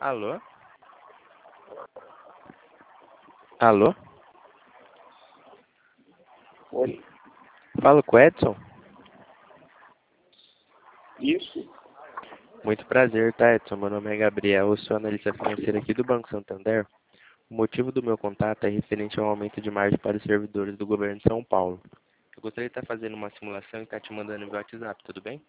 Alô? Alô? Oi. Falo com o Edson? Isso. Muito prazer, tá, Edson? Meu nome é Gabriel, eu sou analista financeiro aqui do Banco Santander. O motivo do meu contato é referente ao aumento de margem para os servidores do governo de São Paulo. Eu gostaria de estar fazendo uma simulação e estar te mandando via WhatsApp, tudo bem?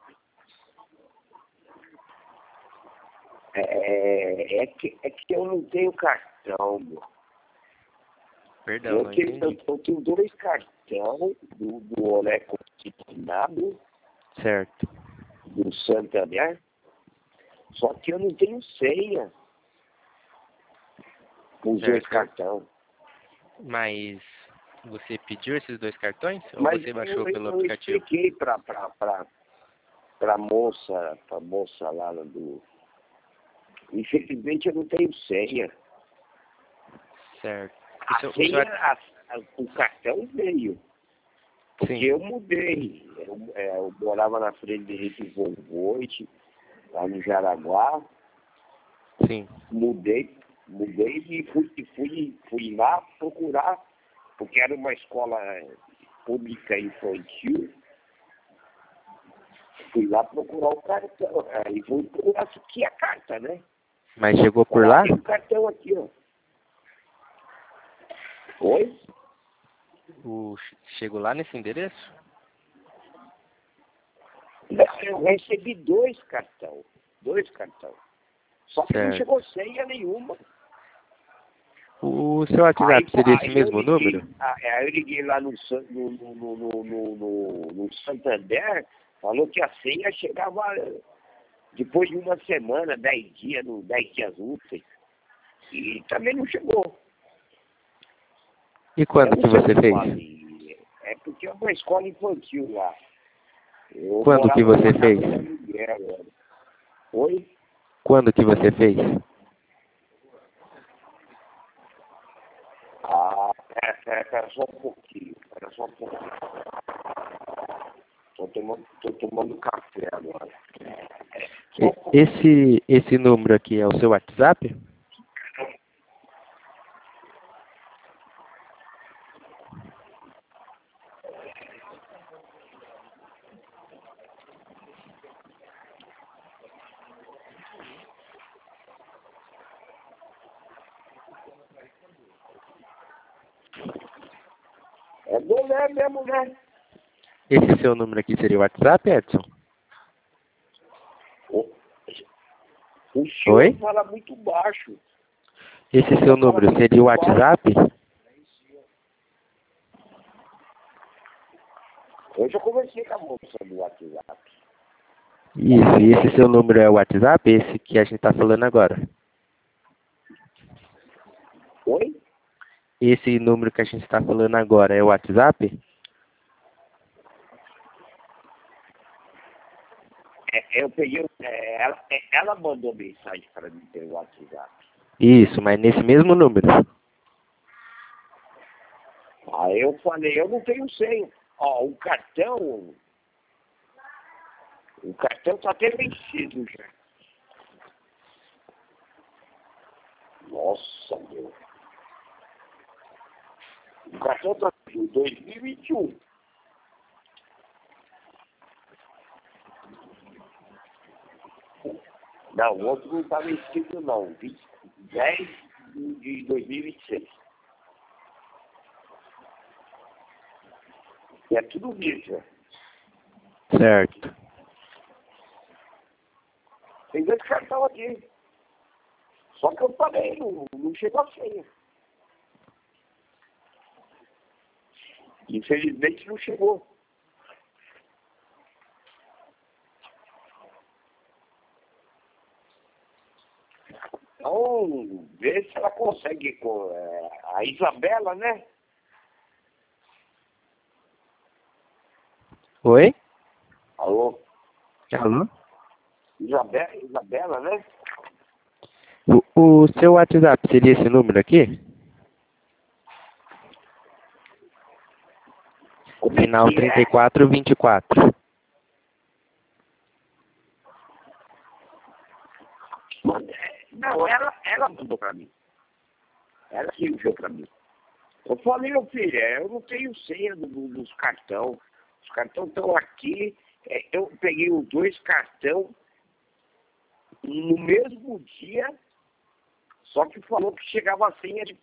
É que eu não tenho cartão, meu. Perdão, não entendi. Eu tenho 2 cartões do Olé Consignado, Certo. do Santander, só que eu não tenho senha com os 2 Certo. cartões. Mas você pediu esses 2 cartões? Ou Mas você baixou pelo eu aplicativo? expliquei pra moça lá do... Infelizmente eu não tenho senha. Certo. A senha, o cartão veio. Porque Sim, eu mudei. Eu morava na Frederico Volvoit, lá no Jaraguá. sim. Mudei e fui lá procurar, porque era uma escola pública infantil. Fui lá procurar o cartão. Aí fui procurar se tinha carta, né? Mas chegou por lá? Tem o cartão aqui, ó. Oi? Chegou lá nesse endereço? Eu recebi 2 cartões. 2 cartões. Só que não Certo. chegou senha nenhuma. O seu WhatsApp seria esse mesmo eu liguei, número? Aí eu liguei lá no Santander, falou que a senha chegava depois de uma semana, 10 dias, 10 dias úteis. E também não chegou. E quando que você fez? É porque é uma escola infantil lá. Eu Quando que morava você numa fez? casa de aluguel. Oi? Quando que você fez? Espera só um pouquinho. Tô tomando café agora. Esse número aqui é o seu WhatsApp? É do mesmo, né? Esse seu número aqui seria o WhatsApp, Edson? O senhor Oi? fala muito baixo. Esse seu número seria o WhatsApp? Eu já conversei com a moça do WhatsApp. Isso, e esse seu número é o WhatsApp? Esse que a gente está falando agora? Oi? Esse número que a gente está falando agora é o WhatsApp? Eu peguei, ela mandou mensagem para mim pelo WhatsApp. Isso, mas nesse mesmo número. Aí eu falei, eu não tenho senha. Ó, o cartão tá até vencido já. Nossa, meu. O cartão tá em 2021. Não, o outro não tá vencido não. 10 de 2026. E é tudo isso. Certo. Tem 2 cartões aqui. Só que eu paguei, não chegou a senha. Infelizmente não chegou. Então, vê se ela consegue com a Isabela, né? Oi? Alô? Alô? Isabela, né? O seu WhatsApp seria esse número aqui? Como é Final que é? 3424. Não, ela mandou pra mim. Ela que enviou pra mim. Eu falei, meu filho, eu não tenho senha dos cartões. Os cartões estão aqui. Eu peguei os 2 cartões no mesmo dia, só que falou que chegava a senha